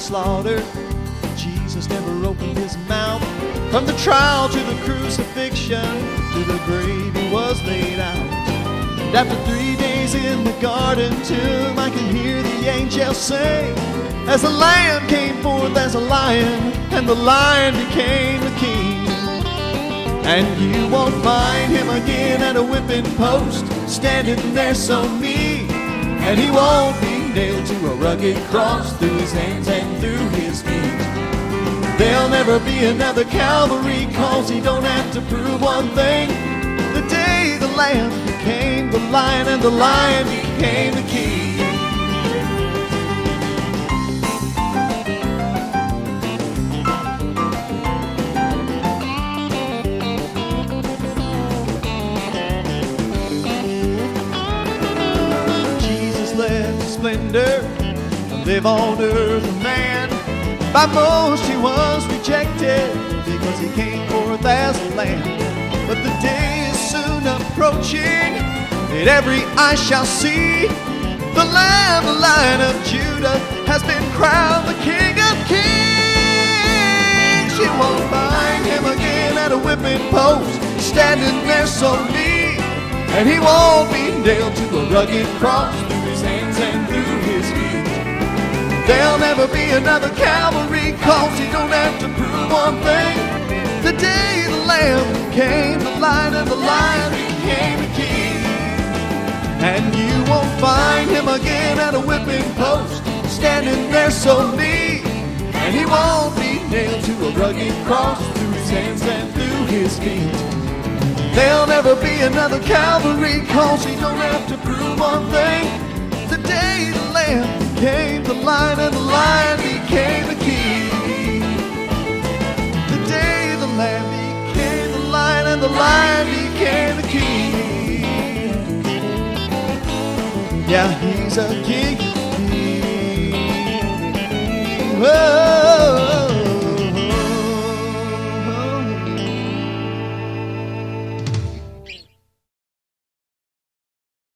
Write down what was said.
slaughtered. Jesus never opened his mouth. From the trial to the crucifixion, to the grave he was laid out. And after 3 days in the garden tomb, I can hear the angels sing, as the Lamb came forth as a lion, and the lion became the king. And you won't find him again at a whipping post, standing there so meek. And he won't be nailed to a rugged cross, through his hands and through his feet. There'll never be another Calvary, 'cause he don't have to prove one thing. The day the Lamb became the lion, and the lion became the king. Splendor, live on earth a man. By most he was rejected, because he came forth as a lamb. But the day is soon approaching, that every eye shall see the Lamb, the Lion of Judah, has been crowned the King of Kings. You won't find him again at a whipping post, standing there so meek. And he won't be nailed to a rugged cross, through his hands and through his feet. There'll never be another Calvary, 'cause he don't have to prove one thing. The day the Lamb became the lion, and the lion became the king. And you won't find him again at a whipping post, standing there so meek. And he won't be nailed to a rugged cross, through his hands and through his feet. There'll never be another Calvary, 'cause he don't have to prove one thing. The day the Lamb became the lion, and the lion became the king. The day the Lamb became the lion, and the lion became the king. Yeah, he's a king. Whoa.